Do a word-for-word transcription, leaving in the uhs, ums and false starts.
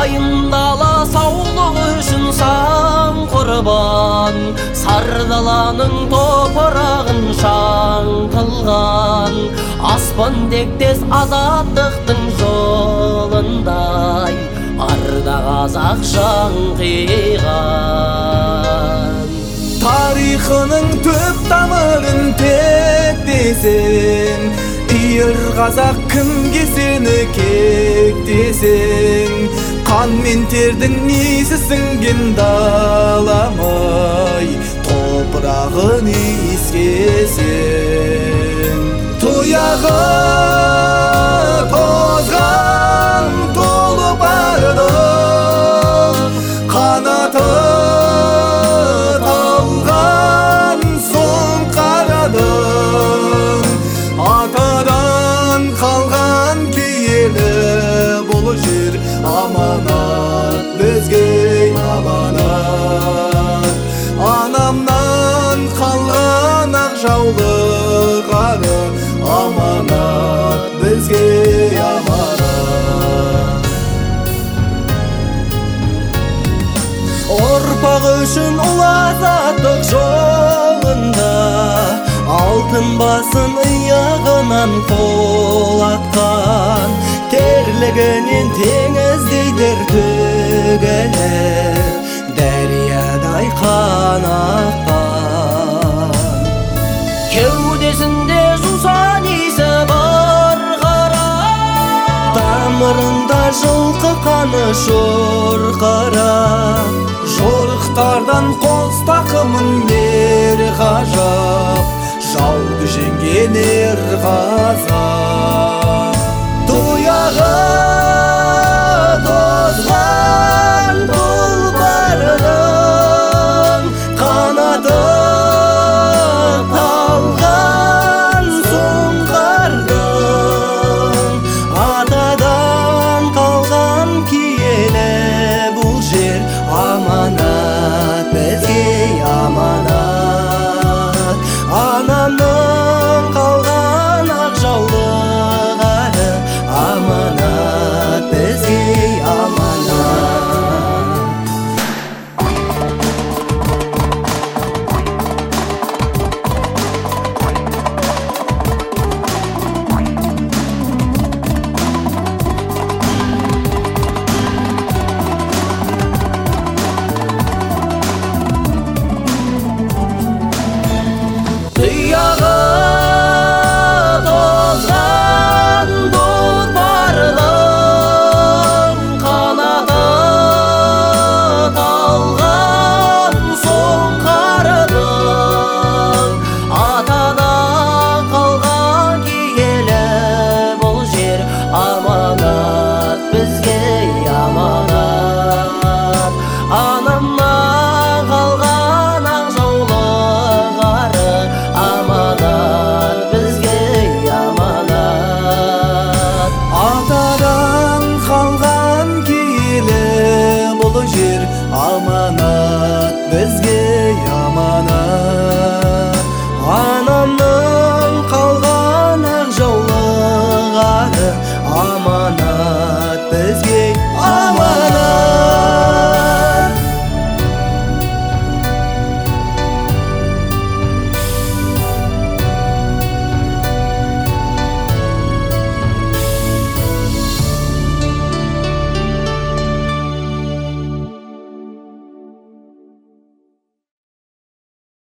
Айындала саулық үшін сан құрбан, Сардаланың топырағын шаң қылған, Аспан тектес азаттықтың жолындай, Арда қазақ шаңқиған. Тарихының төп тамырын тектесең, Үйір қазақ кімге сені кек десең, Қан мен тердің несі сіңген даламай, Топырағын иіскесең. Тұяғы тозған тұлпардың, Қанаты талған сұңқарадың, Атадан қалған киелі бұл жер аманат, бізге аманат. Анамнан қалған ақ жаулық ары, аманат, бізге аманат. Ұрпақ үшін ұл азаттық жолында, Алтын басын иығынан қол атқан, Терлігінен теңіздейдер төгіліп, Дәриядай қан аққан. Кеудесінде жусан иісі бар қара, Тамырында жылқы қаны шорқара, Жорықтардан қос тақымын ер ғажап, Жауды жеңген ер қазақ.